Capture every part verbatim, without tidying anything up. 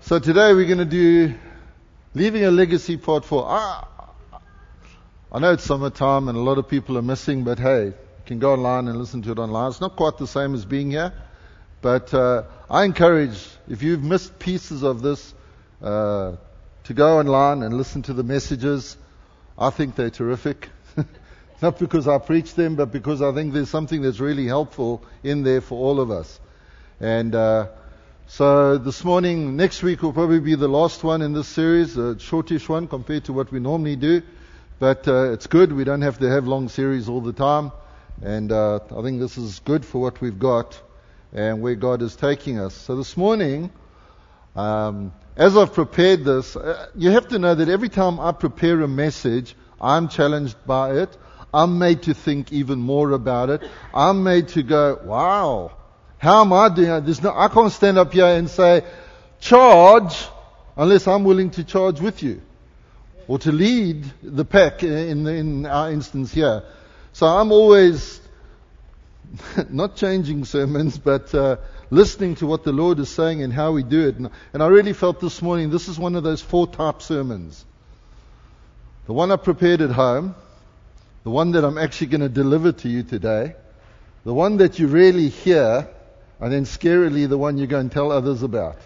So today we're going to do Leaving a Legacy Part four. I, I know it's summertime and a lot of people are missing, but hey, you can go online and listen to it online. It's not quite the same as being here, but uh, I encourage, if you've missed pieces of this, uh, to go online and listen to the messages. I think they're terrific. Not because I preach them, but because I think there's something that's really helpful in there for all of us. And uh, so this morning, next week will probably be the last one in this series, a shortish one compared to what we normally do. But uh, it's good. We don't have to have long series all the time. And uh, I think this is good for what we've got and where God is taking us. So this morning, um, as I've prepared this, uh, you have to know that every time I prepare a message, I'm challenged by it. I'm made to think even more about it. I'm made to go, wow, how am I doing it? There's no, I can't stand up here and say, charge, unless I'm willing to charge with you. Or to lead the pack in, in our instance here. So I'm always not changing sermons, but uh, listening to what the Lord is saying and how we do it. And, and I really felt this morning, this is one of those four type sermons. The one I prepared at home, the one that I'm actually going to deliver to you today, the one that you really hear, and then scarily the one you go and tell others about.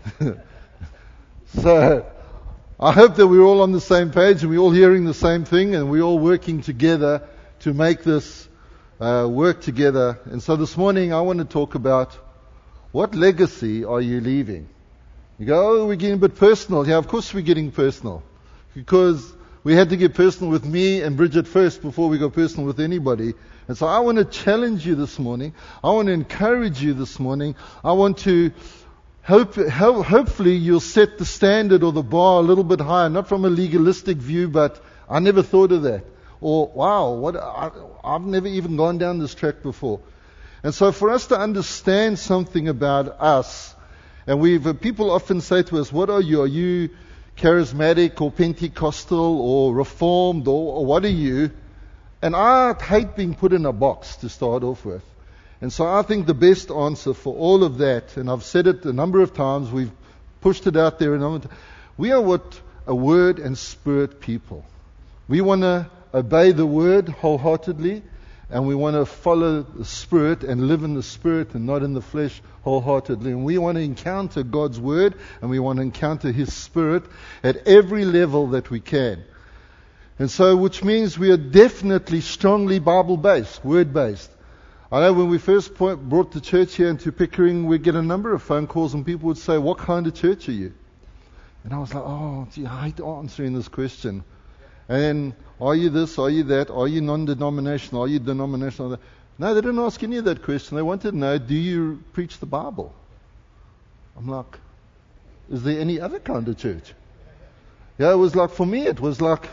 So, I hope that we're all on the same page and we're all hearing the same thing and we're all working together to make this uh, work together. And so this morning I want to talk about what legacy are you leaving? You go, oh, we're getting a bit personal. Yeah, of course we're getting personal. Because we had to get personal with me and Bridget first before we go personal with anybody. And so I want to challenge you this morning. I want to encourage you this morning. I want to hope, ho- hopefully you'll set the standard or the bar a little bit higher, not from a legalistic view, but I never thought of that. Or, wow, what I, I've never even gone down this track before. And so for us to understand something about us, and we've, uh, people often say to us, what are you? Are you charismatic or Pentecostal or Reformed or, or what are you? And I hate being put in a box to start off with. And so I think the best answer for all of that, and I've said it a number of times, we've pushed it out there, and we are what a word and spirit people. We want to obey the word wholeheartedly, and we want to follow the Spirit and live in the Spirit and not in the flesh wholeheartedly. And we want to encounter God's Word and we want to encounter His Spirit at every level that we can. And so, which means we are definitely strongly Bible-based, Word-based. I know when we first point, brought the church here into Pickering, we'd get a number of phone calls and people would say, what kind of church are you? And I was like, oh, gee, I hate answering this question. And then, are you this, are you that, are you non-denominational, are you denominational? No, they didn't ask any of that question. They wanted to know, do you preach the Bible? I'm like, is there any other kind of church? Yeah, it was like, for me, it was like,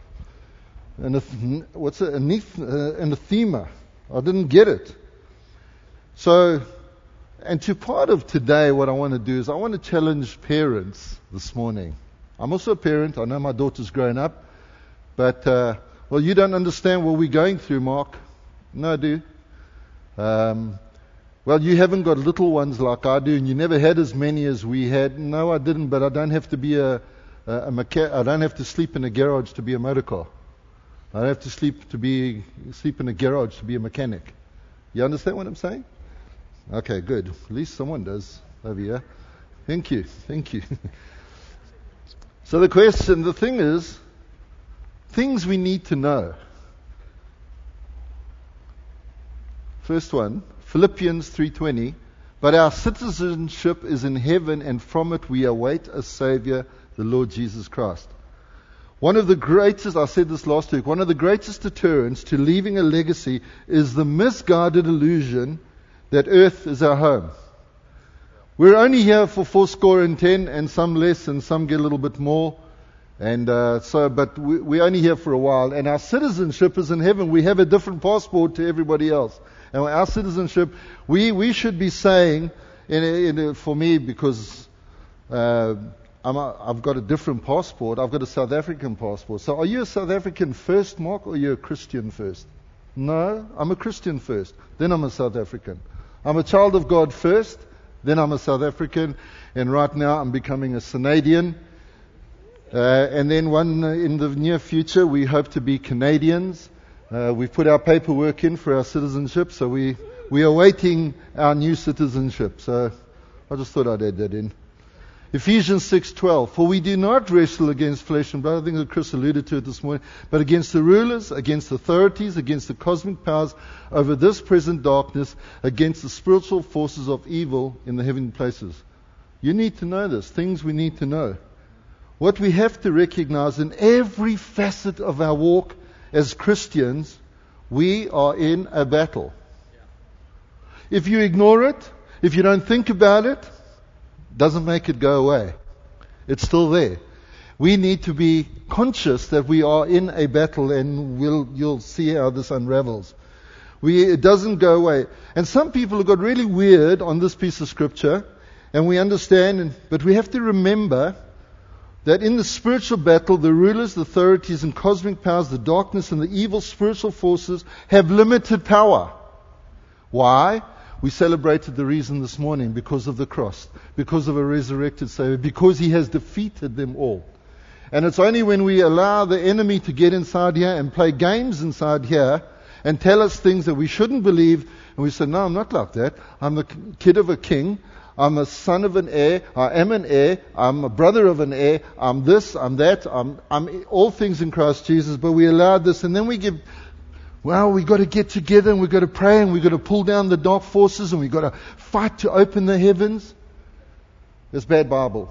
an, what's it, anathema. I didn't get it. So, and to part of today, what I want to do is I want to challenge parents this morning. I'm also a parent. I know my daughter's grown up. But, uh, well, you don't understand what we're going through, Mark. No, I do. Um, well, you haven't got little ones like I do, and you never had as many as we had. No, I didn't, but I don't have to be a, a, a mecha- I don't have to sleep in a garage to be a motor car. I don't have to sleep to be sleep in a garage to be a mechanic. You understand what I'm saying? Okay, good. At least someone does over here. Thank you. Thank you. So the question, the thing is, things we need to know. First one, Philippians three twenty. But our citizenship is in heaven, and from it we await a Savior, the Lord Jesus Christ. One of the greatest, I said this last week, one of the greatest deterrents to leaving a legacy is the misguided illusion that earth is our home. We're only here for four score and ten, and some less, and some get a little bit more. And uh, so, but we, we're only here for a while, and our citizenship is in heaven. We have a different passport to everybody else. And our citizenship, we, we should be saying, in a, in a, for me, because uh, I'm a, I've got a different passport, I've got a South African passport. So are you a South African first, Mark, or are you a Christian first? No, I'm a Christian first, then I'm a South African. I'm a child of God first, Then I'm a South African, and right now I'm becoming a Canadian. Uh, and then one uh, in the near future, we hope to be Canadians. Uh, we've put our paperwork in for our citizenship, so we, we are waiting our new citizenship. So I just thought I'd add that in. Ephesians six twelve. For we do not wrestle against flesh and blood. I think that Chris alluded to it this morning. But against the rulers, against authorities, against the cosmic powers over this present darkness, against the spiritual forces of evil in the heavenly places. You need to know this. Things we need to know. What we have to recognize in every facet of our walk as Christians, we are in a battle. If you ignore it, if you don't think about it, doesn't make it go away. It's still there. We need to be conscious that we are in a battle, and we'll, you'll see how this unravels. We, it doesn't go away. And some people have got really weird on this piece of scripture, and we understand, and, but we have to remember that in the spiritual battle, the rulers, the authorities, and cosmic powers, the darkness and the evil spiritual forces have limited power. Why? We celebrated the reason this morning, because of the cross, because of a resurrected Savior, because He has defeated them all. And it's only when we allow the enemy to get inside here and play games inside here and tell us things that we shouldn't believe, and we say, no, I'm not like that. I'm a kid of a king. I'm a son of an heir. I am an heir. I'm a brother of an heir. I'm this, I'm that. I'm, I'm all things in Christ Jesus. But we allowed this, and then we give, well, we've got to get together, and we've got to pray, and we've got to pull down the dark forces, and we've got to fight to open the heavens. It's bad Bible.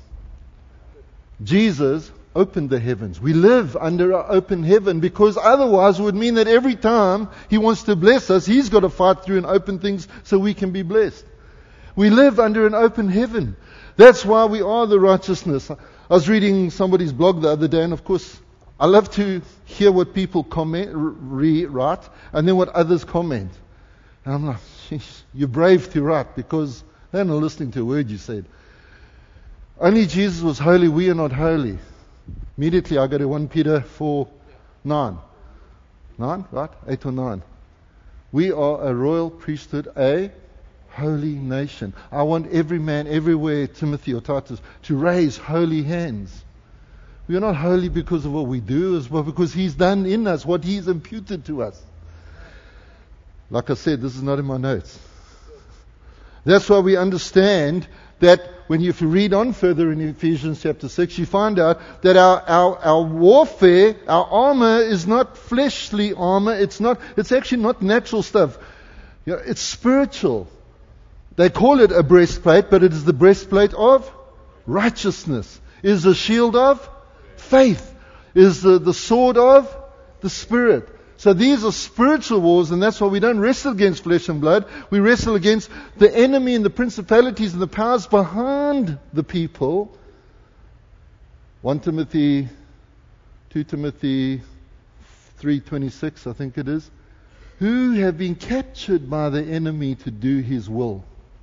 Jesus opened the heavens. We live under an open heaven, because otherwise it would mean that every time He wants to bless us, He's got to fight through and open things so we can be blessed. We live under an open heaven. That's why we are the righteousness. I was reading somebody's blog the other day, and of course, I love to hear what people comment, rewrite, and then what others comment. And I'm like, sheesh, you're brave to write, because they're not listening to a word you said. Only Jesus was holy, we are not holy. Immediately I go to First Peter four nine. nine, right? eight or nine. We are a royal priesthood, a holy nation. I want every man everywhere, Timothy or Titus, to raise holy hands. We are not holy because of what we do, but because He's done in us what He's imputed to us. Like I said, this is not in my notes. That's why we understand that when you, if you read on further in Ephesians chapter six, you find out that our, our, our warfare, our armor is not fleshly armor. It's not, it's actually not natural stuff. You know, it's spiritual. They call it a breastplate, but it is the breastplate of righteousness. It is a shield of faith. It is the, the sword of the Spirit. So these are spiritual wars, and that's why we don't wrestle against flesh and blood. We wrestle against the enemy and the principalities and the powers behind the people. First Timothy, Second Timothy three twenty-six, I think it is. Who have been captured by the enemy to do his will.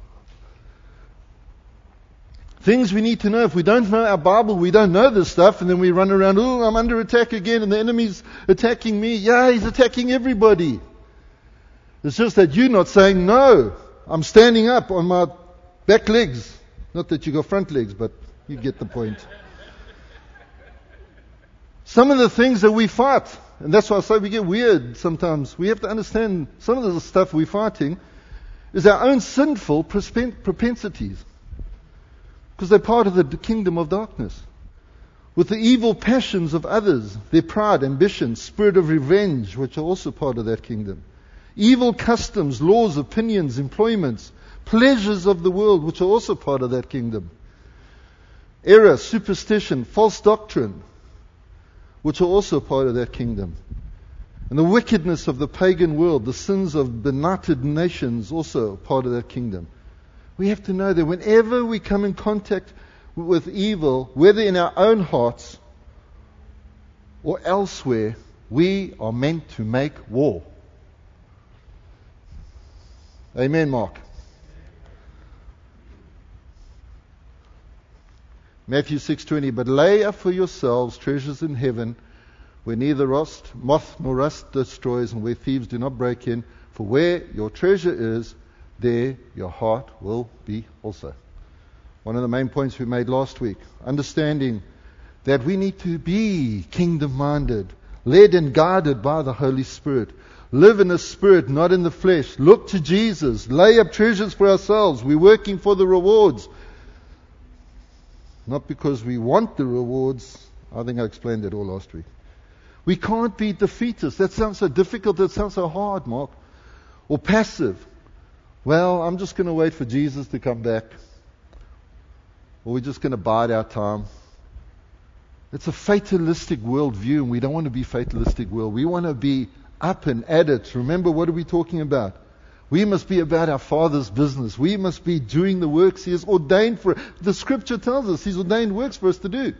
Things we need to know. If we don't know our Bible, we don't know this stuff, and then we run around, oh, I'm under attack again, and the enemy's attacking me. Yeah, he's attacking everybody. It's just that you're not saying, no, I'm standing up on my back legs. Not that you got front legs, but you get the point. Some of the things that we fight, and that's why I say we get weird sometimes. We have to understand some of the stuff we're fighting is our own sinful propensities. Because they're part of the kingdom of darkness. With the evil passions of others, their pride, ambition, spirit of revenge, which are also part of that kingdom. Evil customs, laws, opinions, employments, pleasures of the world, which are also part of that kingdom. Error, superstition, false doctrine, which are also part of that kingdom. And the wickedness of the pagan world, the sins of benighted nations, also part of that kingdom. We have to know that whenever we come in contact with evil, whether in our own hearts or elsewhere, we are meant to make war. Amen, Mark. Matthew six twenty, but lay up for yourselves treasures in heaven, where neither rust, moth nor rust destroys, and where thieves do not break in. For where your treasure is, there your heart will be also. One of the main points we made last week, understanding that we need to be kingdom-minded, led and guided by the Holy Spirit. Live in the Spirit, not in the flesh. Look to Jesus. Lay up treasures for ourselves. We're working for the rewards. Not because we want the rewards. I think I explained that all last week. We can't be defeatists. That sounds so difficult. That sounds so hard, Mark. Or passive. Well, I'm just going to wait for Jesus to come back. Or we're just going to bide our time. It's a fatalistic worldview, and we don't want to be fatalistic world. We want to be up and at it. Remember, what are we talking about? We must be about our Father's business. We must be doing the works He has ordained for. The Scripture tells us He's ordained works for us to do.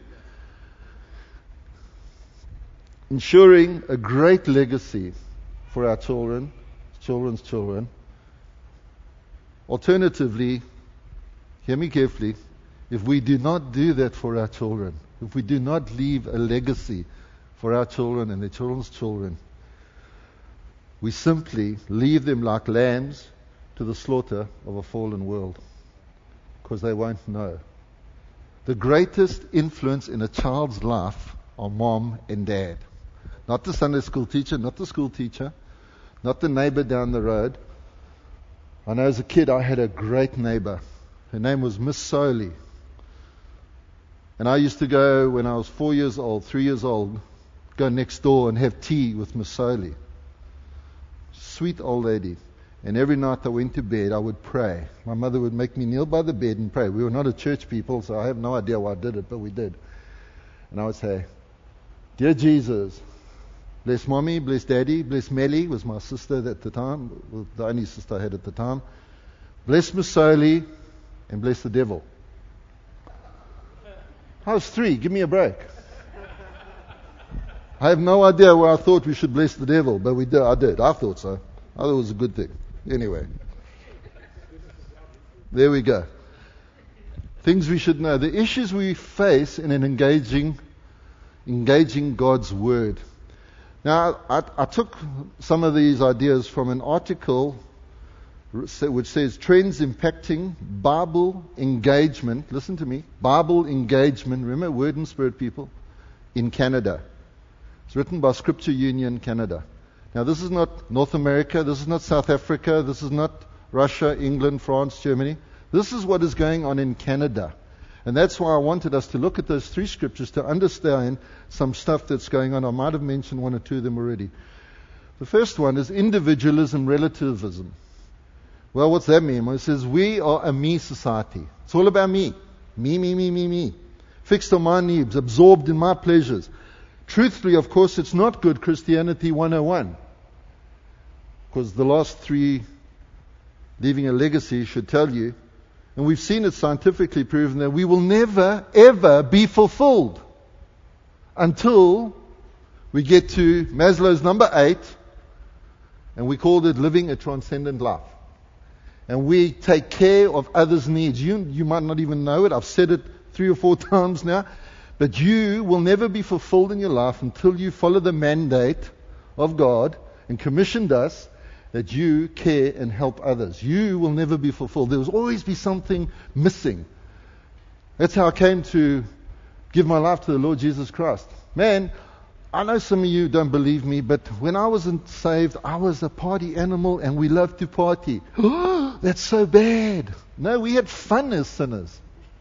Ensuring a great legacy for our children, children's children. Alternatively, hear me carefully, if we do not do that for our children, if we do not leave a legacy for our children and their children's children, we simply leave them like lambs to the slaughter of a fallen world, because they won't know. The greatest influence in a child's life are mom and dad. Not the Sunday school teacher, not the school teacher, not the neighbor down the road. I know as a kid I had a great neighbor. Her name was Miss Soley. And I used to go, when I was four years old, three years old, go next door and have tea with Miss Soley. Sweet old lady. And every night I went to bed, I would pray. My mother would make me kneel by the bed and pray. We were not a church people, so I have no idea why I did it, but we did. And I would say, Dear Jesus, bless Mommy, bless Daddy, bless Melly, was my sister at the time, the only sister I had at the time. Bless Miss Soley, and bless the devil. I was three, give me a break. I have no idea where I thought we should bless the devil, but we did. I did. I thought so. I thought it was a good thing. Anyway. There we go. Things we should know. The issues we face in an engaging, engaging God's Word. Now, I, I took some of these ideas from an article which says Trends Impacting Bible Engagement. Listen to me. Bible Engagement. Remember, Word and Spirit people. In Canada. It's written by Scripture Union Canada. Now, this is not North America. This is not South Africa. This is not Russia, England, France, Germany. This is what is going on in Canada. And that's why I wanted us to look at those three scriptures to understand some stuff that's going on. I might have mentioned one or two of them already. The first one is individualism, relativism. Well, what's that mean? Well, it says we are a me society. It's all about me. Me, me, me, me, me. Fixed on my needs, absorbed in my pleasures. Truthfully, of course, it's not good Christianity one oh one. Because the last three, leaving a legacy, should tell you, and we've seen it scientifically proven, that we will never, ever be fulfilled until we get to Maslow's number eight, and we called it living a transcendent life. And we take care of others' needs. You, you might not even know it. I've said it three or four times now. But you will never be fulfilled in your life until you follow the mandate of God and commissioned us that you care and help others. You will never be fulfilled. There will always be something missing. That's how I came to give my life to the Lord Jesus Christ. Man, I know some of you don't believe me, but when I wasn't saved, I was a party animal and we loved to party. Oh, that's so bad. No, we had fun as sinners.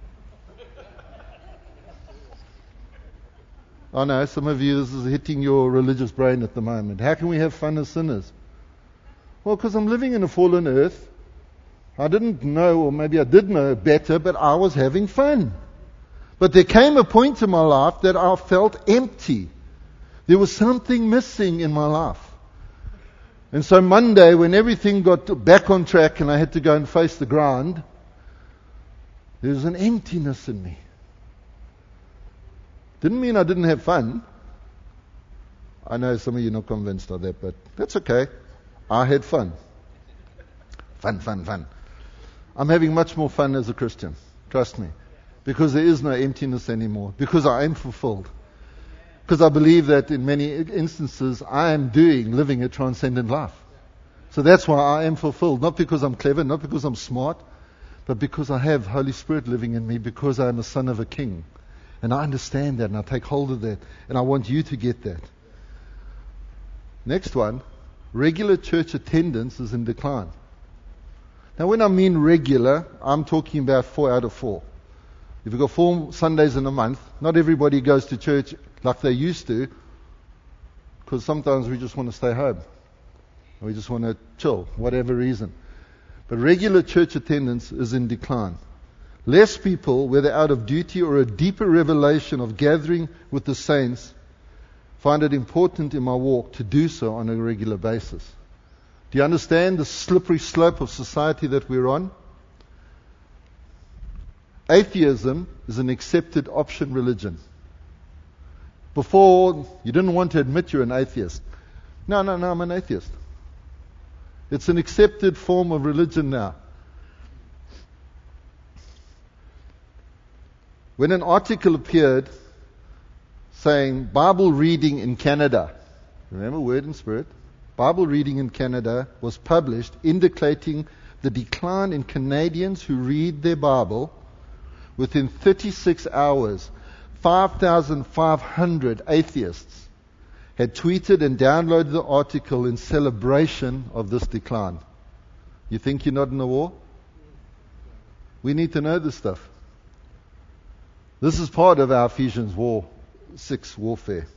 I know, some of you, this is hitting your religious brain at the moment. How can we have fun as sinners? Well, because I'm living in a fallen earth. I didn't know, or maybe I did know better, but I was having fun. But there came a point in my life that I felt empty. There was something missing in my life. And so Monday, when everything got back on track and I had to go and face the ground, there was an emptiness in me. Didn't mean I didn't have fun. I know some of you are not convinced of that, but that's okay. I had fun. Fun, fun, fun. I'm having much more fun as a Christian. Trust me. Because there is no emptiness anymore. Because I am fulfilled. Because I believe that in many instances I am doing, living a transcendent life. So that's why I am fulfilled. Not because I'm clever, not because I'm smart, but because I have Holy Spirit living in me, because I am a son of a king. And I understand that, and I take hold of that. And I want you to get that. Next one, regular church attendance is in decline. Now when I mean regular, I'm talking about four out of four. If you've got four Sundays in a month, not everybody goes to church like they used to, because sometimes we just want to stay home. We just want to chill, whatever reason. But regular church attendance is in decline. Less people, whether out of duty or a deeper revelation of gathering with the saints, find it important in my walk to do so on a regular basis. Do you understand the slippery slope of society that we're on? Atheism is an accepted option religion. Before, you didn't want to admit you're an atheist. No, no, no, I'm an atheist. It's an accepted form of religion now. When an article appeared saying Bible reading in Canada, remember Word and Spirit, Bible reading in Canada was published indicating the decline in Canadians who read their Bible. Within thirty-six hours, five thousand five hundred atheists had tweeted and downloaded the article in celebration of this decline. You think you're not in a war? We need to know this stuff. This is part of our Ephesians war, six warfare.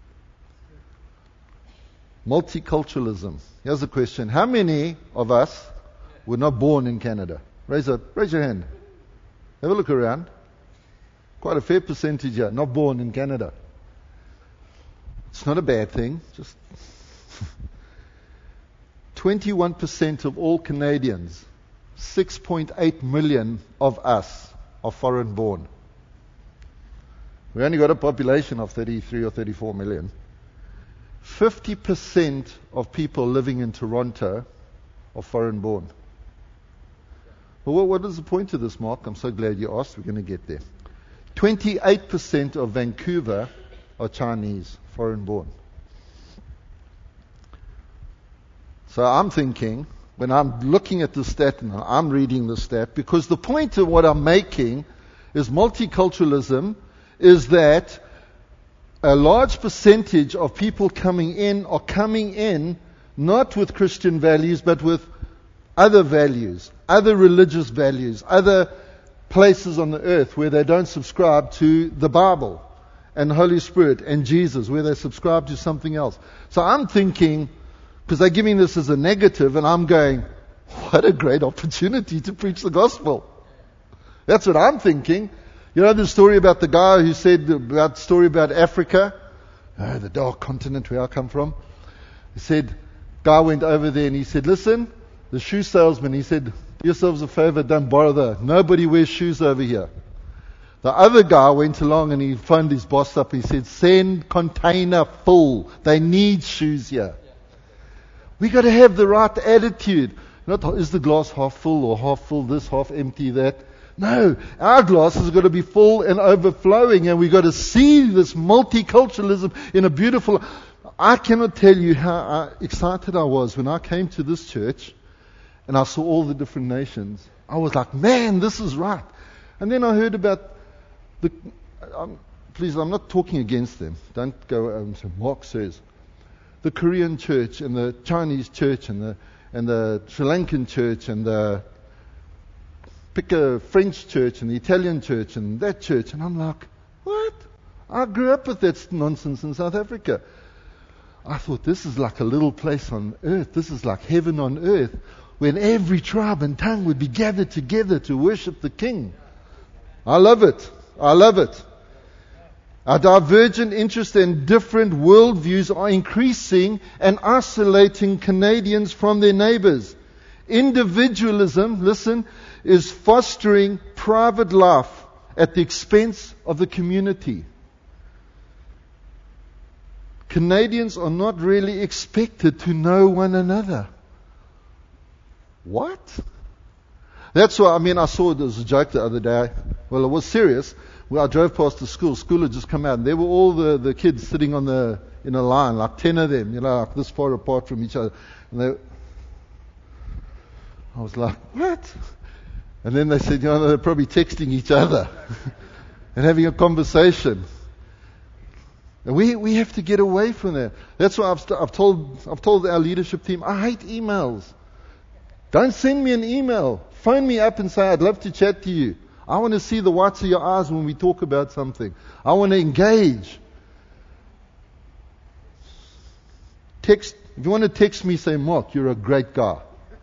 Multiculturalism. Here's a question. How many of us were not born in Canada? Raise up, raise your hand. Have a look around. Quite a fair percentage here, not born in Canada. It's not a bad thing. Just twenty-one percent of all Canadians, six point eight million of us, are foreign born. We only got a population of thirty-three or thirty-four million. fifty percent of people living in Toronto are foreign born. But what, what is the point of this, Mark? I'm so glad you asked. We're going to get there. twenty-eight percent of Vancouver are Chinese, foreign born. So I'm thinking, when I'm looking at the stat, and I'm reading the stat, because the point of what I'm making is multiculturalism is that a large percentage of people coming in are coming in not with Christian values, but with other values, other religious values, other places on the earth where they don't subscribe to the Bible and Holy Spirit and Jesus, where they subscribe to something else. So I'm thinking, because they're giving this as a negative, and I'm going, what a great opportunity to preach the gospel. That's what I'm thinking. You know the story about the guy who said, about the story about Africa, oh, the dark continent where I come from. He said, guy went over there and he said, listen, the shoe salesman, he said, do yourselves a favor, don't bother. Nobody wears shoes over here. The other guy went along and he phoned his boss up. He said, send container full. They need shoes here. We got to have the right attitude. Not, is the glass half full or half full, this, half empty, that? No, our glass has got to be full and overflowing, and we've got to see this multiculturalism in a beautiful... I cannot tell you how excited I was when I came to this church and I saw all the different nations. I was like, man, this is right. And then I heard about the... Um, please, I'm not talking against them. Don't go... Um, so Mark says, the Korean church and the Chinese church and the and the Sri Lankan church and the... pick a French church and the Italian church and that church. And I'm like, what? I grew up with that nonsense in South Africa. I thought, this is like a little place on earth. This is like heaven on earth, when every tribe and tongue would be gathered together to worship the King. I love it. I love it. Our divergent interests and different worldviews are increasing and isolating Canadians from their neighbors. Individualism, listen, is fostering private life at the expense of the community. Canadians are not really expected to know one another. What? That's why, I mean, I saw there was a joke the other day. Well, it was serious. Well, I drove past the school. School had just come out, and there were all the, the kids sitting on the in a line, like ten of them, you know, like this far apart from each other. And they, I was like, what? And then they said, you know, they're probably texting each other and having a conversation. And we we have to get away from that. That's why I've, st- I've told I've told our leadership team, I hate emails. Don't send me an email. Phone me up and say, I'd love to chat to you. I want to see the whites of your eyes when we talk about something. I want to engage. Text. If you want to text me, say, Mark, you're a great guy.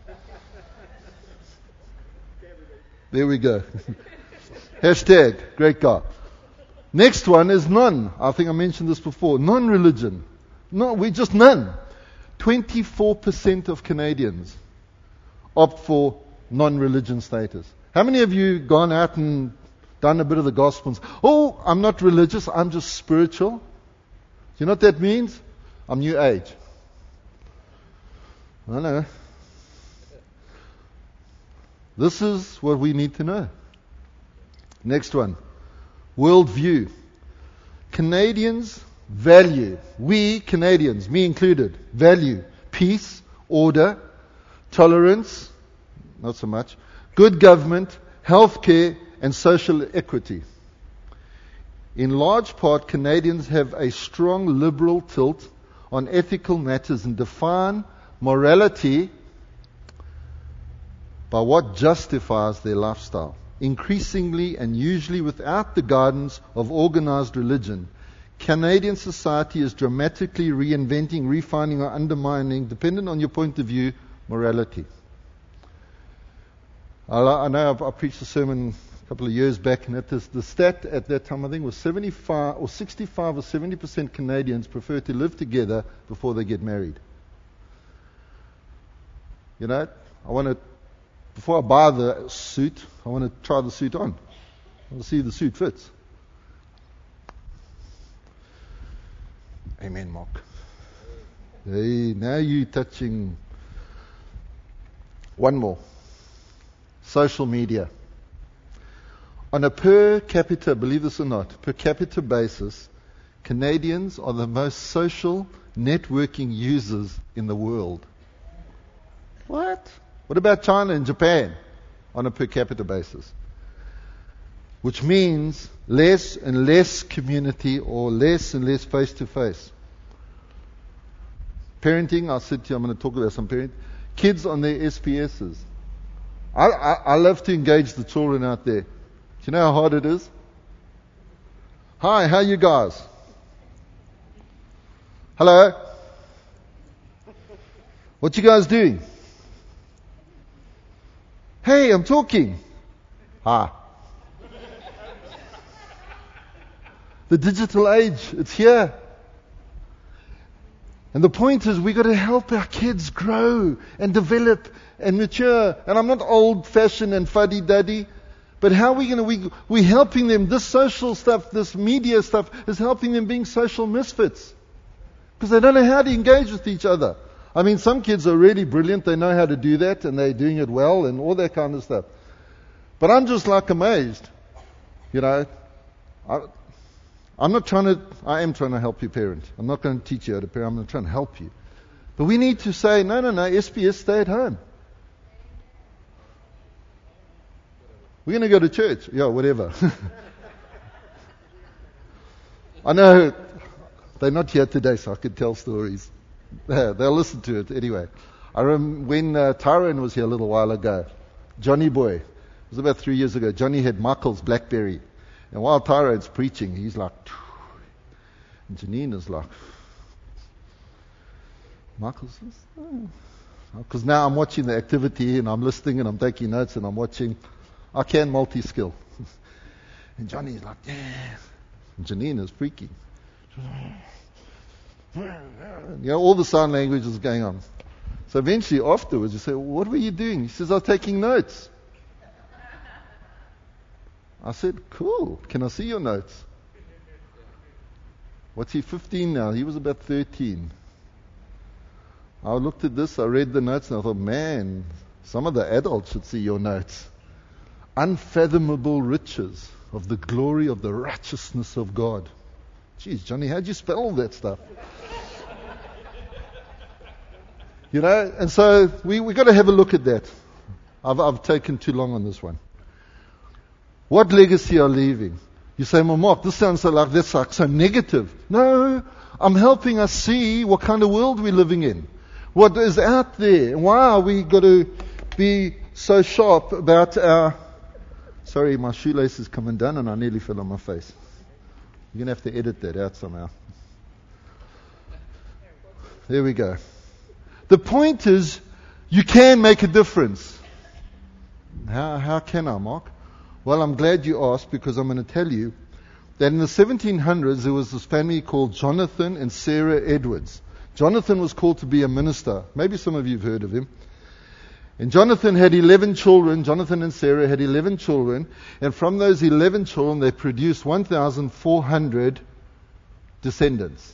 There we go. Hashtag, great guy. Next one is none. I think I mentioned this before. Non-religion. No, we just none. twenty-four percent of Canadians opt for non-religion status. How many of you gone out and done a bit of the Gospels? Oh, I'm not religious, I'm just spiritual. Do you know what that means? I'm New Age. I know. This is what we need to know. Next one. Worldview. Canadians value, we Canadians, me included, value peace, order, tolerance, not so much, good government, healthcare, and social equity. In large part, Canadians have a strong liberal tilt on ethical matters and define morality by what justifies their lifestyle. Increasingly and usually without the guidance of organized religion, Canadian society is dramatically reinventing, refining, or undermining, depending on your point of view, morality. I, I know I've, I preached a sermon a couple of years back, and at this, the stat at that time I think was seventy-five or sixty-five or seventy percent Canadians prefer to live together before they get married. You know, I want to. Before I buy the suit, I want to try the suit on. I want to see if the suit fits. Amen, Mark. Hey, now you're touching one more. Social media. On a per capita, believe this or not, per capita basis, Canadians are the most social networking users in the world. What? What about China and Japan on a per capita basis? Which means less and less community or less and less face-to-face. Parenting, I said to you, I'm going to talk about some parenting. Kids on their S P S's. I, I, I love to engage the children out there. Do you know how hard it is? Hi, how are you guys? Hello? What you guys doing? Hey, I'm talking. Hi. The digital age, it's here. And the point is, we've got to help our kids grow and develop and mature. And I'm not old-fashioned and fuddy-duddy, but how are we going to, we, we're helping them. This social stuff, this media stuff is helping them being social misfits. Because they don't know how to engage with each other. I mean, some kids are really brilliant. They know how to do that, and they're doing it well, and all that kind of stuff. But I'm just like amazed. You know, I, I'm not trying to, I am trying to help you parent. I'm not going to teach you how to parent. I'm going to try and help you. But we need to say, no, no, no, S P S, stay at home. We're going to go to church. Yeah, whatever. I know they're not here today, so I could tell stories. Yeah, they'll listen to it anyway. I remember when uh, Tyrone was here a little while ago, Johnny Boy, it was about three years ago, Johnny had Michael's BlackBerry. And while Tyrone's preaching, he's like, and Janine is like, Michael's, because now I'm watching the activity and I'm listening and I'm taking notes and I'm watching. I can multi-skill. And Johnny's like, yeah. And Janine is freaking. You know, all the sign language is going on. So eventually afterwards you say, well, what were you doing? He says, I'm taking notes. I said, cool. Can I see your notes? What's he, fifteen now? He was about thirteen. I looked at this, I read the notes, and I thought, man, some of the adults should see your notes. Unfathomable riches of the glory of the righteousness of God. Geez, Johnny, how'd you spell all that stuff? You know, and so we we got to have a look at that. I've, I've taken too long on this one. What legacy are leaving? You say, well, Mark, this sounds so like that's like so negative. No, I'm helping us see what kind of world we're living in. What is out there? Why are we got to be so sharp about our... Sorry, my shoelace is coming down and I nearly fell on my face. You're going to have to edit that out somehow. There we go. The point is, you can make a difference. How, how can I, Mark? Well, I'm glad you asked, because I'm going to tell you that in the seventeen hundreds there was this family called Jonathan and Sarah Edwards. Jonathan was called to be a minister. Maybe some of you have heard of him. And Jonathan had eleven children. Jonathan and Sarah had eleven children. And from those eleven children, they produced one thousand four hundred descendants.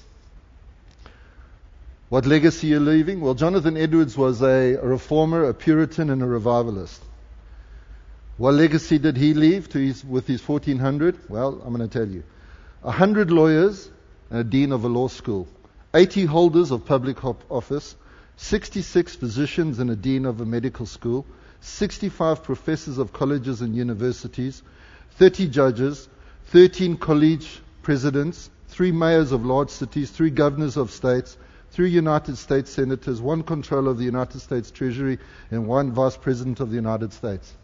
What legacy are you leaving? Well, Jonathan Edwards was a, a reformer, a Puritan, and a revivalist. What legacy did he leave to his, with his fourteen hundred? Well, I'm going to tell you. one hundred lawyers and a dean of a law school. eighty holders of public office. sixty-six physicians and a dean of a medical school. sixty-five professors of colleges and universities. thirty judges. thirteen college presidents. three mayors of large cities. three governors of states. Three United States senators. One controller of the United States Treasury. And one vice president of the United States.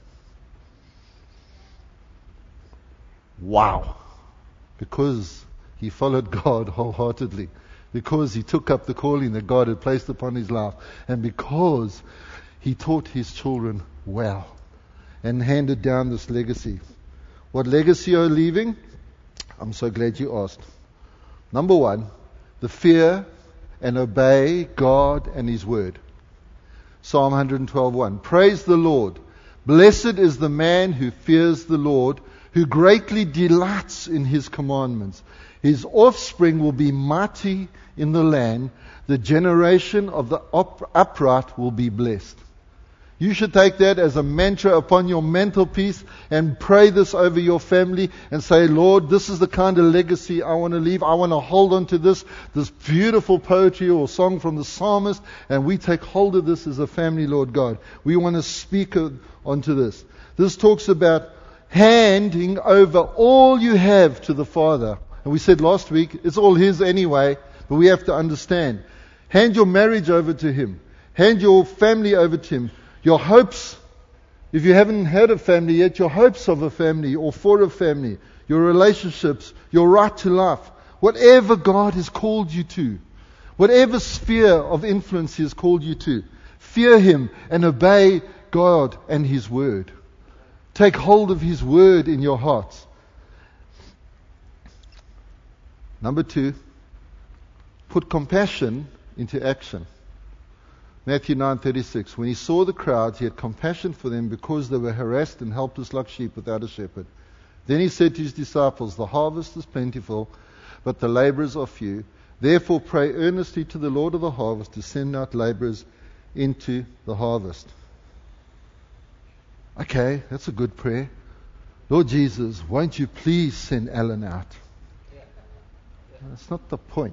Wow. Because he followed God wholeheartedly. Because he took up the calling that God had placed upon his life. And because he taught his children well. And handed down this legacy. What legacy are you leaving? I'm so glad you asked. Number one, the fear and obey God and his word. Psalm one twelve one. Praise the Lord. Blessed is the man who fears the Lord, who greatly delights in his commandments. His offspring will be mighty in the land. The generation of the up- upright will be blessed. You should take that as a mantra upon your mantelpiece and pray this over your family and say, Lord, this is the kind of legacy I want to leave. I want to hold on to this, this beautiful poetry or song from the psalmist, and we take hold of this as a family, Lord God. We want to speak onto this. This talks about handing over all you have to the Father. And we said last week, it's all his anyway, but we have to understand. Hand your marriage over to him. Hand your family over to him. Your hopes, if you haven't had a family yet, your hopes of a family or for a family, your relationships, your right to life, whatever God has called you to, whatever sphere of influence he has called you to, fear him and obey God and his word. Take hold of his word in your hearts. Number two, put compassion into action. Matthew nine thirty-six. When he saw the crowds, he had compassion for them because they were harassed and helpless like sheep without a shepherd. Then he said to his disciples, the harvest is plentiful, but the laborers are few. Therefore pray earnestly to the Lord of the harvest to send out laborers into the harvest. Okay, that's a good prayer. Lord Jesus, won't you please send Alan out? That's not the point.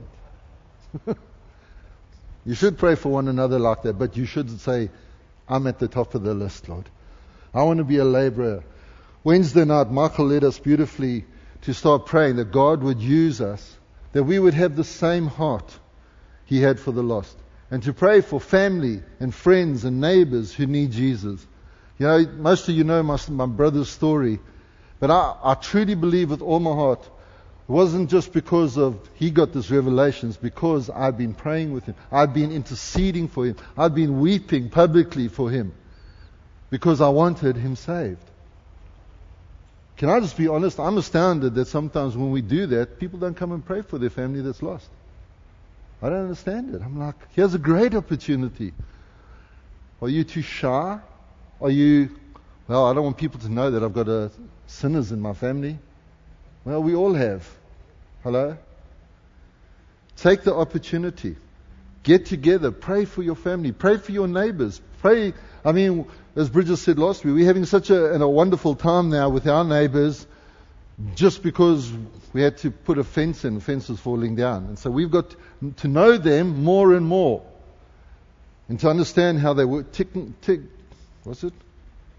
You should pray for one another like that, but you should say, I'm at the top of the list, Lord. I want to be a laborer. Wednesday night, Michael led us beautifully to start praying that God would use us, that we would have the same heart he had for the lost, and to pray for family and friends and neighbors who need Jesus. You know, most of you know my, my brother's story, but I, I truly believe with all my heart, it wasn't just because of he got this revelation, it's because I've been praying with him. I've been interceding for him. I've been weeping publicly for him because I wanted him saved. Can I just be honest? I'm astounded that sometimes when we do that, people don't come and pray for their family that's lost. I don't understand it. I'm like, here's a great opportunity. Are you too shy? Are you, well, I don't want people to know that I've got uh, sinners in my family. Well, we all have. Hello? Take the opportunity. Get together. Pray for your family. Pray for your neighbors. Pray. I mean, as Bridget said last week, we're having such a, a wonderful time now with our neighbors just because we had to put a fence in. The fence was falling down. And so we've got to know them more and more. And to understand how they work. Tick, tick, what's it?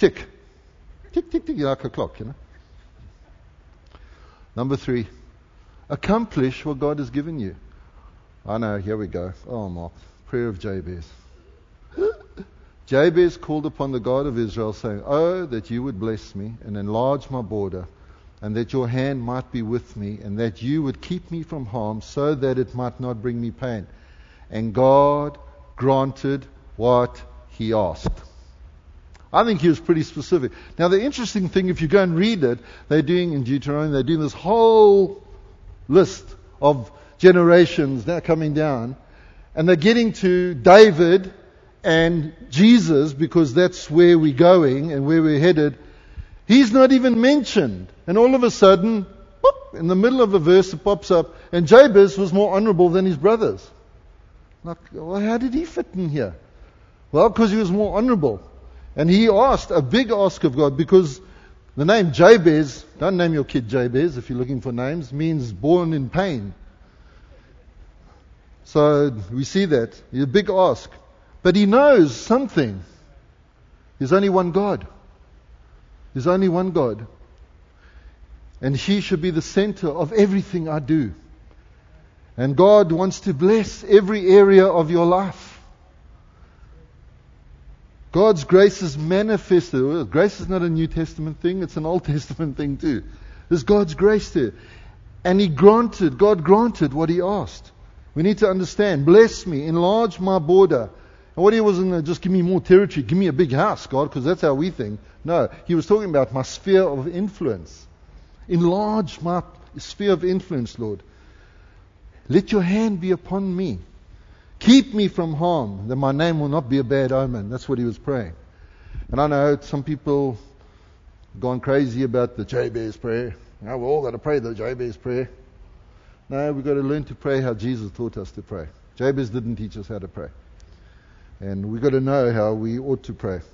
Tick. Tick, tick, tick, like a clock, you know. Number three, accomplish what God has given you. I know, here we go. Oh, Mark. Prayer of Jabez. Jabez called upon the God of Israel, saying, "Oh, that you would bless me and enlarge my border, and that your hand might be with me, and that you would keep me from harm, so that it might not bring me pain." And God granted what he asked. I think he was pretty specific. Now, the interesting thing, if you go and read it, they're doing in Deuteronomy, they're doing this whole list of generations now coming down, and they're getting to David and Jesus, because that's where we're going and where we're headed. He's not even mentioned. And all of a sudden, whoop, in the middle of a verse it pops up, and Jabez was more honorable than his brothers. Like, well, how did he fit in here? Well, because he was more honorable. And he asked a big ask of God, because the name Jabez, don't name your kid Jabez if you're looking for names, means born in pain. So we see that. He's a big ask. But he knows something. There's only one God. There's only one God. And He should be the center of everything I do. And God wants to bless every area of your life. God's grace is manifested. Well, grace is not a New Testament thing, it's an Old Testament thing too. There's God's grace there. And He granted, God granted what He asked. We need to understand, bless me, enlarge my border. And what He wasn't just give me more territory, give me a big house, God, because that's how we think. No, He was talking about my sphere of influence. Enlarge my sphere of influence, Lord. Let your hand be upon me. Keep me from harm, that my name will not be a bad omen. That's what he was praying. And I know some people gone crazy about the Jabez prayer. Now we're all got to pray the Jabez prayer. No, we've got to learn to pray how Jesus taught us to pray. Jabez didn't teach us how to pray. And we've got to know how we ought to pray.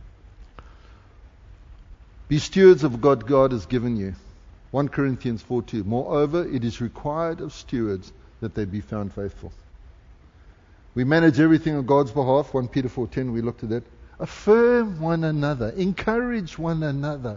Be stewards of what God has given you. First Corinthians four two. Moreover, it is required of stewards that they be found faithful. We manage everything on God's behalf. First Peter four ten, we looked at that. Affirm one another. Encourage one another.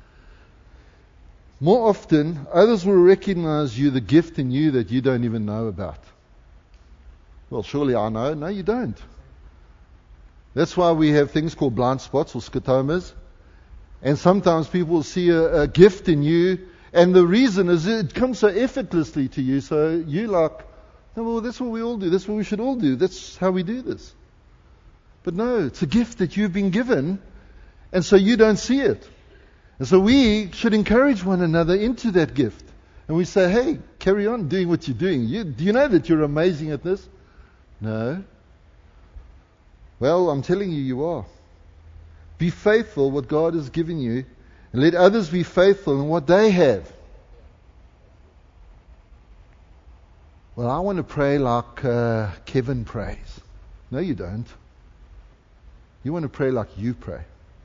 More often, others will recognize you, the gift in you that you don't even know about. Well, surely I know. No, you don't. That's why we have things called blind spots or scotomas. And sometimes people will see a, a gift in you, and the reason is it comes so effortlessly to you. So you like, no, well, that's what we all do. That's what we should all do. That's how we do this. But no, it's a gift that you've been given, and so you don't see it. And so we should encourage one another into that gift. And we say, hey, carry on doing what you're doing. You, do you know that you're amazing at this? No. Well, I'm telling you, you are. Be faithful what God has given you, and let others be faithful in what they have. Well, I want to pray like uh, Kevin prays. No, you don't. You want to pray like you pray.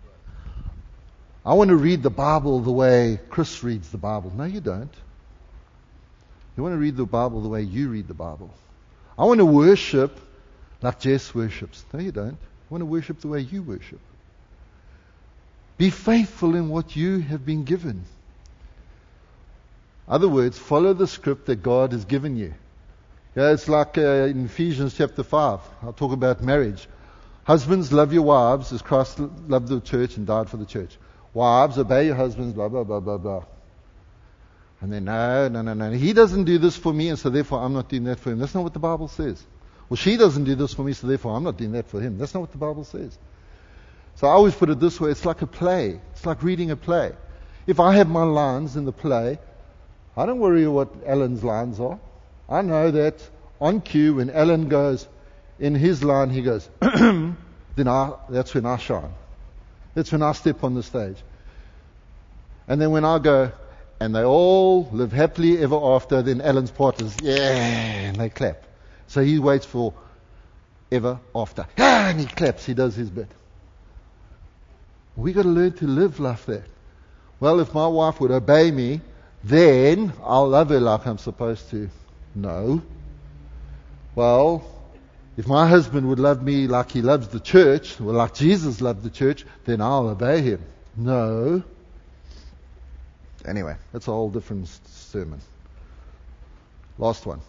I want to read the Bible the way Chris reads the Bible. No, you don't. You want to read the Bible the way you read the Bible. I want to worship like Jess worships. No, you don't. I want to worship the way you worship. Be faithful in what you have been given. In other words, follow the script that God has given you. Yeah, it's like uh, in Ephesians chapter five. I'll talk about marriage. Husbands, love your wives as Christ loved the church and died for the church. Wives, obey your husbands, blah, blah, blah, blah, blah. And then, no, no, no, no. He doesn't do this for me, and so therefore I'm not doing that for him. That's not what the Bible says. Well, she doesn't do this for me, so therefore I'm not doing that for him. That's not what the Bible says. So I always put it this way. It's like a play. It's like reading a play. If I have my lines in the play, I don't worry what Alan's lines are. I know that on cue, when Alan goes in his line, he goes, then I, that's when I shine. That's when I step on the stage. And then when I go, and they all live happily ever after, then Alan's partners, yeah, and they clap. So he waits for ever after. Ah, and he claps, he does his bit. We've got to learn to live like that. Well, if my wife would obey me, then I'll love her like I'm supposed to. No. Well, if my husband would love me like he loves the church, or like Jesus loved the church, then I'll obey him. No. Anyway, that's a whole different sermon. Last one.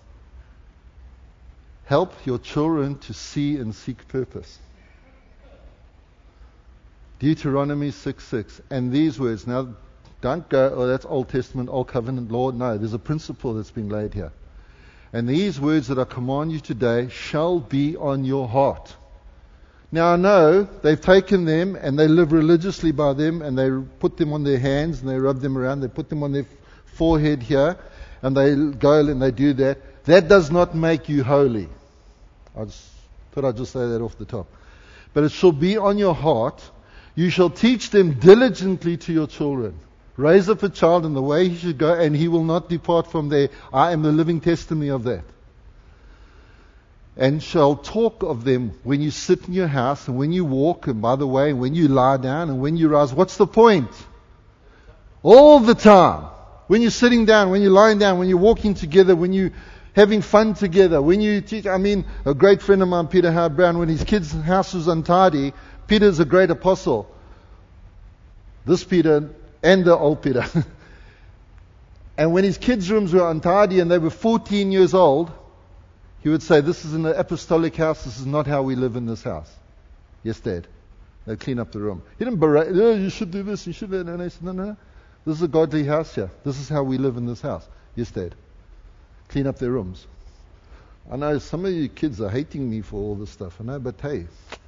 Help your children to see and seek purpose. Deuteronomy six six. And these words. Now, don't go, oh, that's Old Testament, Old Covenant law. No, there's a principle that's been laid here. And these words that I command you today shall be on your heart. Now I know they've taken them and they live religiously by them, and they put them on their hands and they rub them around. They put them on their forehead here, and they go and they do that. That does not make you holy. I just thought I'd just say that off the top. But it shall be on your heart. You shall teach them diligently to your children. Raise up a child in the way he should go, and he will not depart from there. I am the living testimony of that. And shall talk of them when you sit in your house, and when you walk, and by the way, when you lie down, and when you rise. What's the point? All the time. When you're sitting down, when you're lying down, when you're walking together, when you're having fun together, when you teach. I mean, a great friend of mine, Peter Howard Brown, when his kids' house was untidy, Peter's a great apostle. This Peter and the old Peter. And when his kids' rooms were untidy and they were fourteen years old, he would say, this is an apostolic house, this is not how we live in this house. Yes, Dad. They'd clean up the room. He didn't berate, oh, you should do this, you should do that. And I said, no, no, no. This is a godly house here. This is how we live in this house. Yes, Dad. Clean up their rooms. I know some of you kids are hating me for all this stuff. I know, but hey,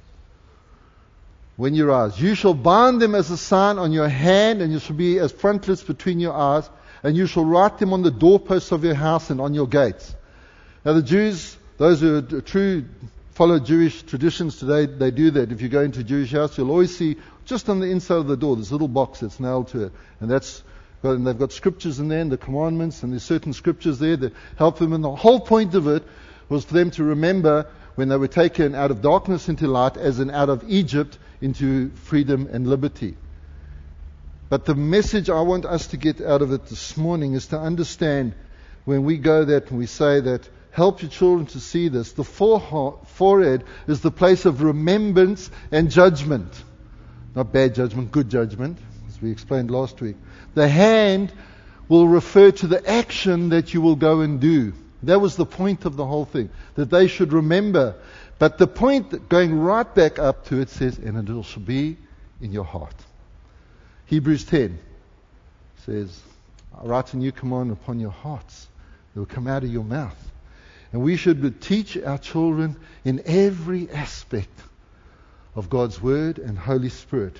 when you rise, you shall bind them as a sign on your hand, and you shall be as frontlets between your eyes, and you shall write them on the doorposts of your house and on your gates. Now the Jews, those who are true, follow Jewish traditions today, they do that. If you go into a Jewish house, you'll always see just on the inside of the door, this little box that's nailed to it. And that's, and they've got scriptures in there, and the commandments, and there's certain scriptures there that help them. And the whole point of it was for them to remember when they were taken out of darkness into light, as in out of Egypt into freedom and liberty. But the message I want us to get out of it this morning is to understand when we go that and we say that help your children to see this, the forehead is the place of remembrance and judgment. Not bad judgment, good judgment, as we explained last week. The hand will refer to the action that you will go and do. That was the point of the whole thing, that they should remember. But the point, going right back up to it, says, and it shall be in your heart. Hebrews ten says, I write a new command upon your hearts. It will come out of your mouth. And we should teach our children in every aspect of God's Word and Holy Spirit.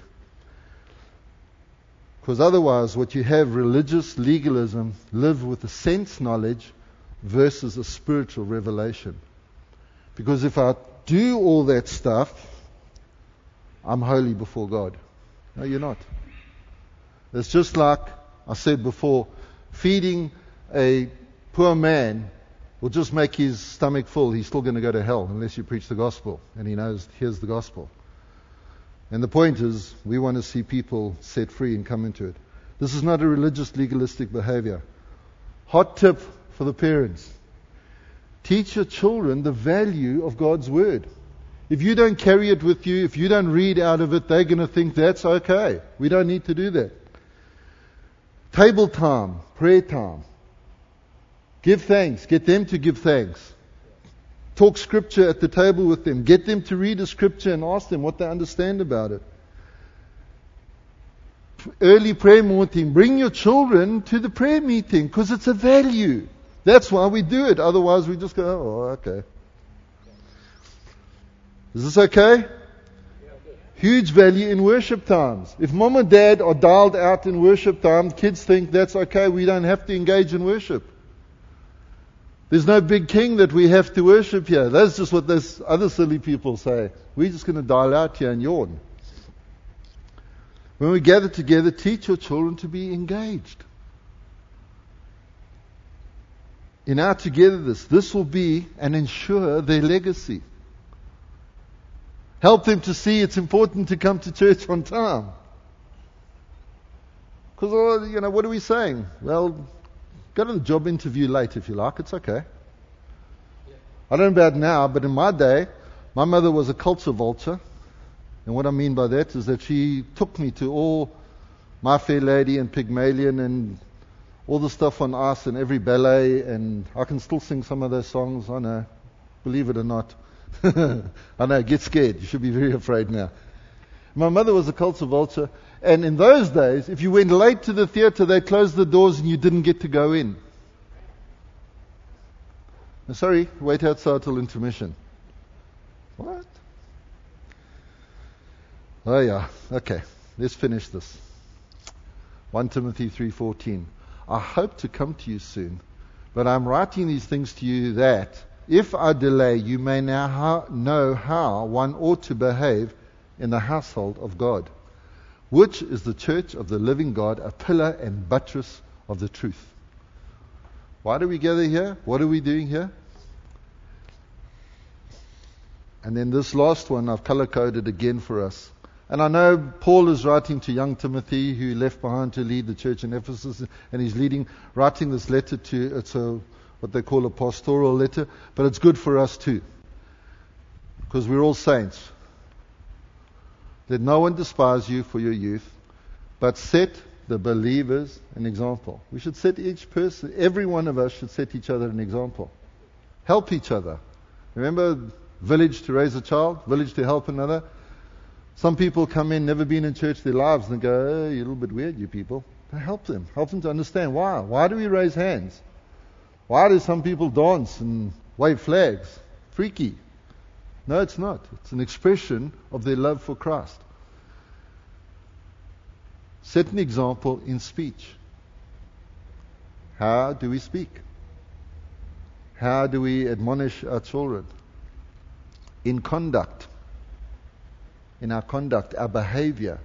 Because otherwise, what you have, religious legalism, live with a sense knowledge versus a spiritual revelation. Because if I do all that stuff, I'm holy before God. No, you're not. It's just like I said before, feeding a poor man will just make his stomach full. He's still going to go to hell unless you preach the gospel and he knows, here's the gospel. And the point is, we want to see people set free and come into it. This is not a religious legalistic behavior. Hot tip for the parents. Teach your children the value of God's Word. If you don't carry it with you, if you don't read out of it, they're going to think that's okay. We don't need to do that. Table time, prayer time. Give thanks. Get them to give thanks. Talk scripture at the table with them. Get them to read a scripture and ask them what they understand about it. Early prayer meeting. Bring your children to the prayer meeting because it's a value. That's why we do it. Otherwise we just go, oh, okay. Is this okay? Huge value in worship times. If mom and dad are dialed out in worship time, kids think that's okay. We don't have to engage in worship. There's no big king that we have to worship here. That's just what those other silly people say. We're just going to dial out here and yawn. When we gather together, teach your children to be engaged. In our togetherness, this will be and ensure their legacy. Help them to see it's important to come to church on time. Because, you know, what are we saying? Well, go to the job interview late if you like. It's okay. I don't know about now, but in my day, my mother was a culture vulture. And what I mean by that is that she took me to all My Fair Lady and Pygmalion and all the stuff on ice and every ballet, and I can still sing some of those songs. I know, believe it or not. I know, get scared. You should be very afraid now. My mother was a culture vulture, and in those days, if you went late to the theater, they closed the doors and you didn't get to go in. Sorry, wait outside till intermission. What? Oh yeah, okay. Let's finish this. First Timothy three fourteen. I hope to come to you soon, but I'm writing these things to you that, if I delay, you may now ha- know how one ought to behave in the household of God, which is the church of the living God, a pillar and buttress of the truth. Why do we gather here? What are we doing here? And then this last one I've color-coded again for us. And I know Paul is writing to young Timothy, who left behind to lead the church in Ephesus, and he's leading, writing this letter to, it's a, what they call a pastoral letter, but it's good for us too, because we're all saints. Let no one despise you for your youth, but set the believers an example. We should set each person, every one of us should set each other an example. Help each other. Remember, village to raise a child, village to help another. Some people come in, never been in church their lives, and go, oh, you're a little bit weird, you people. Help them. Help them to understand why. Why do we raise hands? Why do some people dance and wave flags? Freaky. No, it's not. It's an expression of their love for Christ. Set an example in speech. How do we speak? How do we admonish our children? In conduct. In our conduct, our behavior,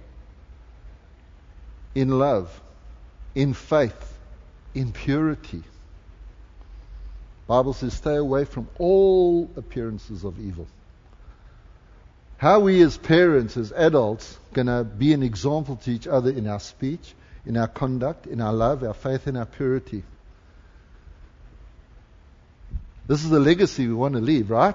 in love, in faith, in purity. The Bible says, stay away from all appearances of evil. How we as parents, as adults, going to be an example to each other in our speech, in our conduct, in our love, our faith, and our purity. This is the legacy we want to leave, right?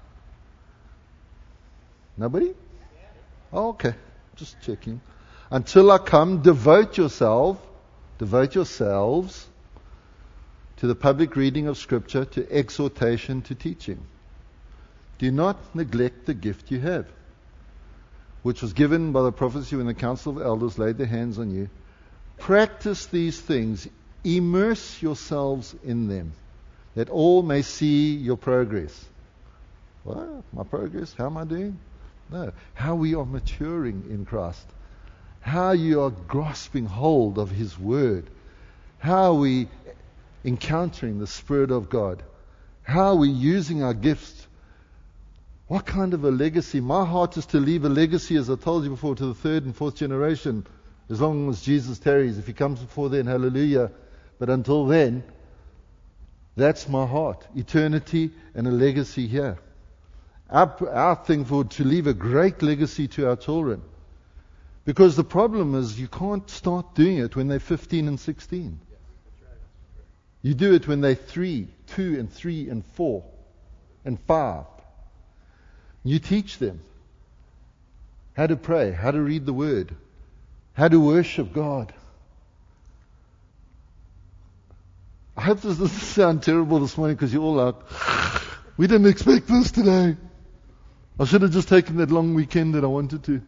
Nobody? Oh, okay, just checking. Until I come, devote yourself, devote yourselves to the public reading of Scripture, to exhortation, to teaching. Do not neglect the gift you have, which was given by the prophecy when the council of elders laid their hands on you. Practice these things, immerse yourselves in them, that all may see your progress. What? My progress? How am I doing? No. How we are maturing in Christ. How you are grasping hold of His Word. How we encountering the Spirit of God. How we using our gifts. What kind of a legacy? My heart is to leave a legacy, as I told you before, to the third and fourth generation. As long as Jesus tarries. If He comes before then, hallelujah. But until then, that's my heart. Eternity and a legacy here. Our, our thing for to leave a great legacy to our children. Because the problem is you can't start doing it when they're fifteen and sixteen. You do it when they're three, two and three and four and five. You teach them how to pray, how to read the Word, how to worship God. I hope this doesn't sound terrible this morning, because you're all like, we didn't expect this today. I should have just taken that long weekend that I wanted to.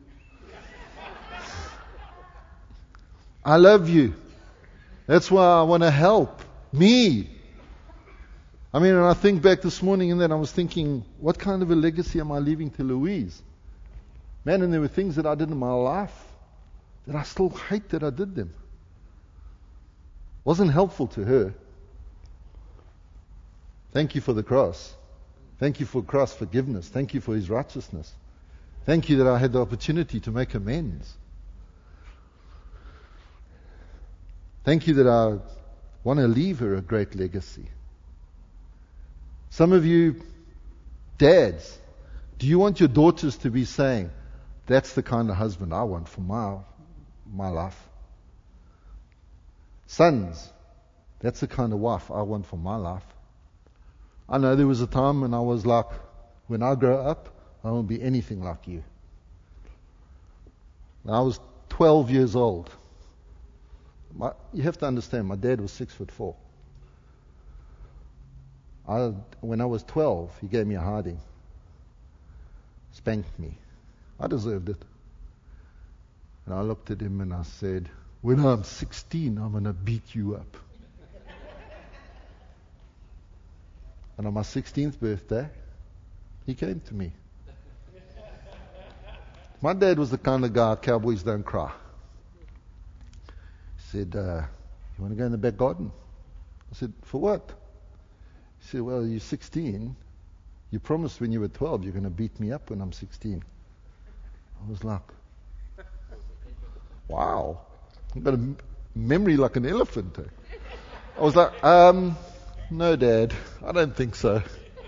I love you. That's why I want to help. Me. I mean, when I think back this morning and then I was thinking, what kind of a legacy am I leaving to Louise? Man, and there were things that I did in my life that I still hate that I did them. Wasn't helpful to her. Thank you for the cross. Thank you for Christ's forgiveness. Thank you for His righteousness. Thank you that I had the opportunity to make amends. Thank you that I want to leave her a great legacy. Some of you dads, do you want your daughters to be saying, that's the kind of husband I want for my, my life? Sons, that's the kind of wife I want for my life. I know there was a time when I was like, when I grow up, I won't be anything like you. When I was twelve years old. My, you have to understand, my dad was six foot four. I, when I was twelve, he gave me a hiding. Spanked me. I deserved it. And I looked at him and I said, when I'm sixteen, I'm going to beat you up. And on my sixteenth birthday, he came to me. My dad was the kind of guy, cowboys don't cry. He said, uh, you want to go in the back garden? I said, for what? He said, well, you're sixteen. You promised when you were twelve you're going to beat me up when I'm sixteen. I was like, wow. I've got a m- memory like an elephant. Eh? I was like, um, no, Dad, I don't think so.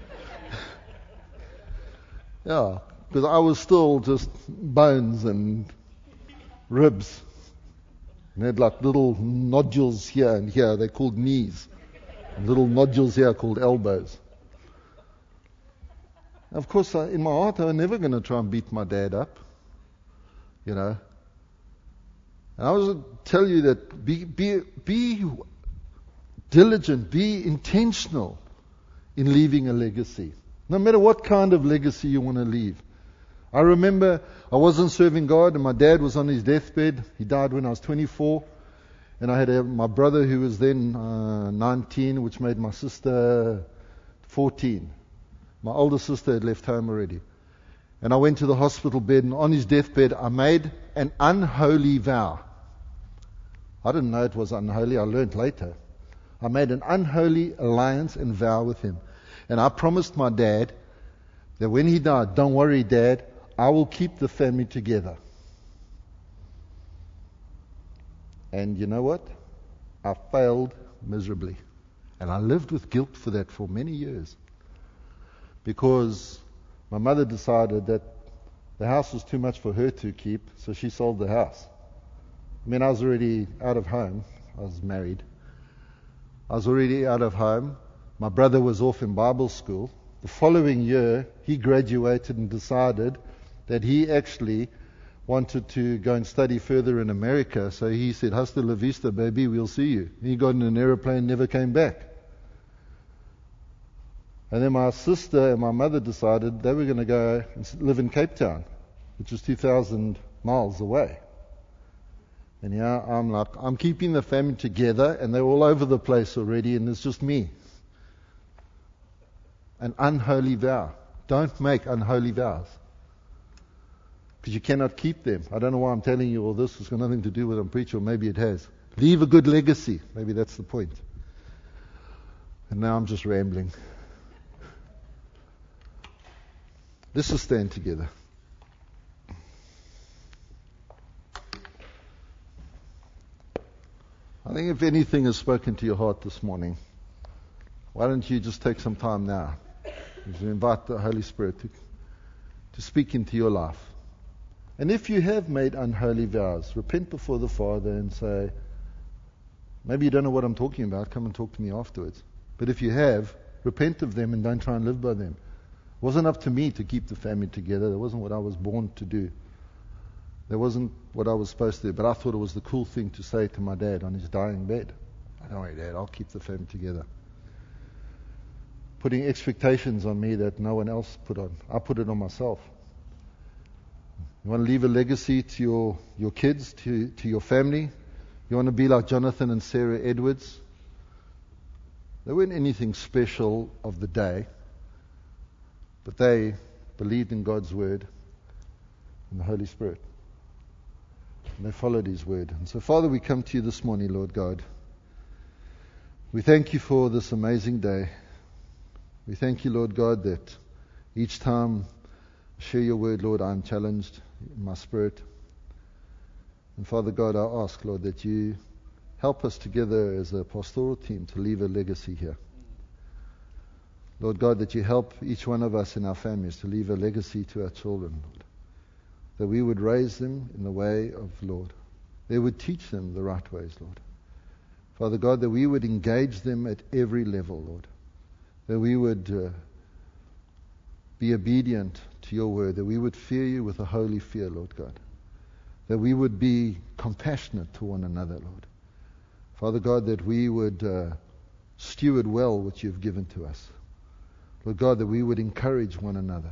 Yeah, because I was still just bones and ribs. And had like little nodules here and here. They're called knees. And little nodules here called elbows. Of course, I, in my heart, I was never going to try and beat my dad up. You know. And I was going to tell you that be, be, be diligent, be intentional in leaving a legacy. No matter what kind of legacy you want to leave. I remember I wasn't serving God and my dad was on his deathbed. He died when I was twenty-four. And I had a, my brother who was then uh, nineteen, which made my sister fourteen. My older sister had left home already. And I went to the hospital bed, and on his deathbed I made an unholy vow. I didn't know it was unholy, I learned later. I made an unholy alliance and vow with him. And I promised my dad that when he died, don't worry, Dad, I will keep the family together. And you know what? I failed miserably. And I lived with guilt for that for many years. Because my mother decided that the house was too much for her to keep, so she sold the house. I mean, I was already out of home. I was married. I was already out of home. My brother was off in Bible school. The following year, he graduated and decided that he actually wanted to go and study further in America. So he said, hasta la vista, baby, we'll see you. He got in an aeroplane, never came back. And then my sister and my mother decided they were going to go and live in Cape Town, which is two thousand miles away. And yeah, I'm like, I'm keeping the family together, and they're all over the place already, and it's just me. An unholy vow. Don't make unholy vows. Because you cannot keep them. I don't know why I'm telling you all this. It's got nothing to do with I'm preaching, or maybe it has. Leave a good legacy. Maybe that's the point. And now I'm just rambling. Let's just stand together. I think if anything has spoken to your heart this morning, why don't you just take some time now to invite the Holy Spirit to, to speak into your life. And if you have made unholy vows, repent before the Father and say, maybe you don't know what I'm talking about, come and talk to me afterwards. But if you have, repent of them and don't try and live by them. It wasn't up to me to keep the family together. That wasn't what I was born to do. That wasn't what I was supposed to do. But I thought it was the cool thing to say to my dad on his dying bed. Don't worry, Dad, I'll keep the family together. Putting expectations on me that no one else put on. I put it on myself. You want to leave a legacy to your, your kids, to, to your family? You want to be like Jonathan and Sarah Edwards? They weren't anything special of the day, but they believed in God's word and the Holy Spirit. And they followed His word. And so, Father, we come to you this morning, Lord God. We thank you for this amazing day. We thank you, Lord God, that each time I share your word, Lord, I'm challenged in my spirit. And Father God, I ask, Lord, that you help us together as a pastoral team to leave a legacy here. Lord God, that you help each one of us in our families to leave a legacy to our children, Lord. That we would raise them in the way of the Lord. They would teach them the right ways, Lord. Father God, that we would engage them at every level, Lord. that we would uh, be obedient to your word, that we would fear you with a holy fear, Lord God, that we would be compassionate to one another, Lord. Father God, that we would uh, steward well what you've given to us. Lord God, that we would encourage one another.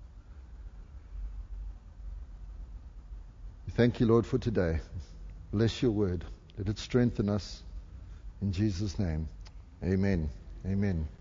We thank you, Lord, for today. Bless your word. Let it strengthen us. In Jesus' name, amen. Amen.